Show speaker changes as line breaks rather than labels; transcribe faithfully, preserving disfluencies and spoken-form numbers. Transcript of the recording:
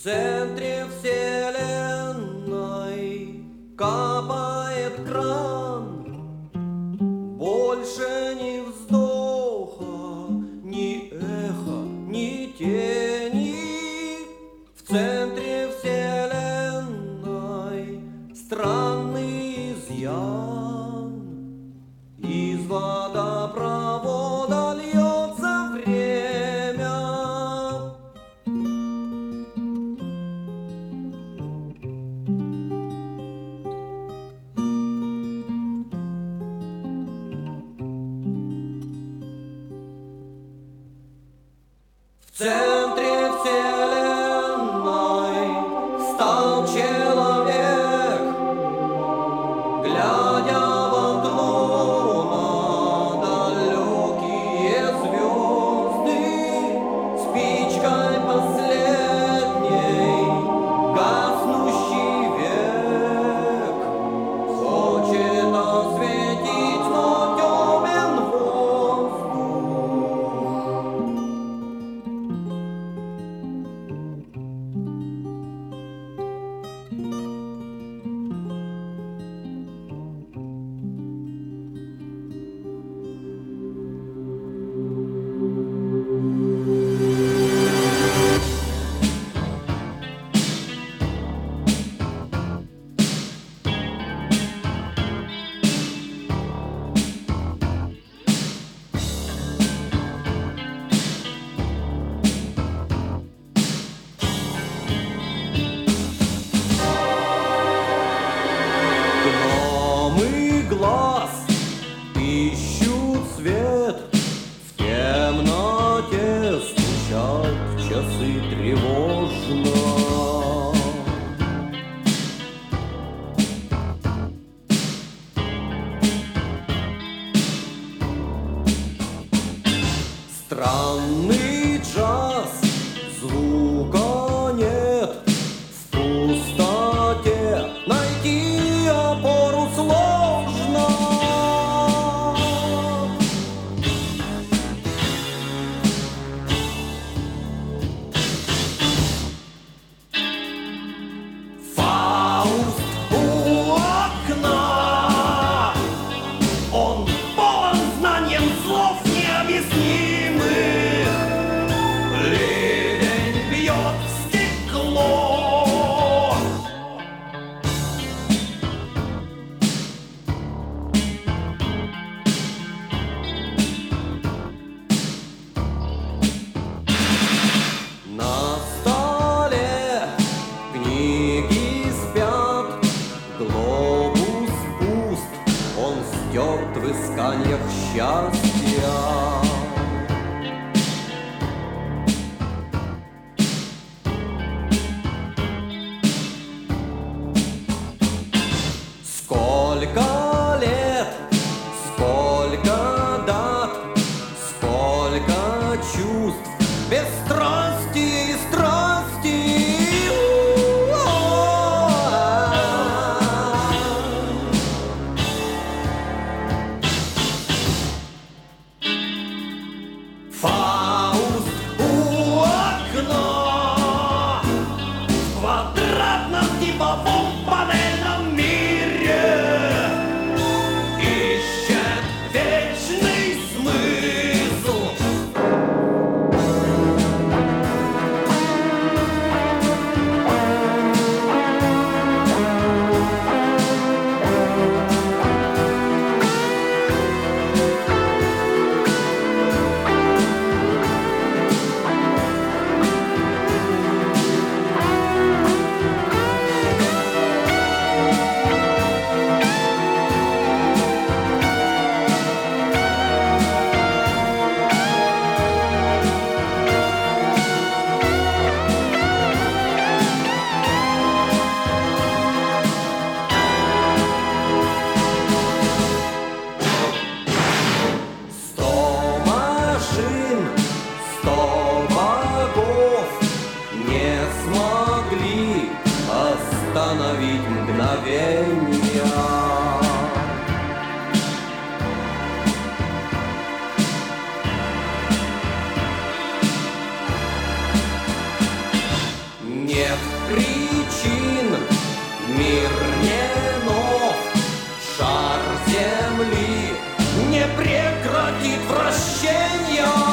центре вселенной капает кран. Больше ни вздоха, ни эха, ни тени. В центре вселенной странный изъян. Из водопровода льется время. В центре вселенной стал человек, глядя в окно на далекие звезды, спичкой последней гаснущий век хочет осветить, но темен воздух. Гномы глаз ищут свет, в темноте стучат часы тревожно. Странный джаз, звука нет, в пустоте найти опору сложно. Фауст у окна, он полон знанием слов необъяснимых. Ливень бьет в стекло. На столе книги спят, глобус пуст, он стерт в исканиях счастья. Сколько лет, сколько дат, сколько чувств, без страсти и страсти. У-а-а. не прекратит вращения.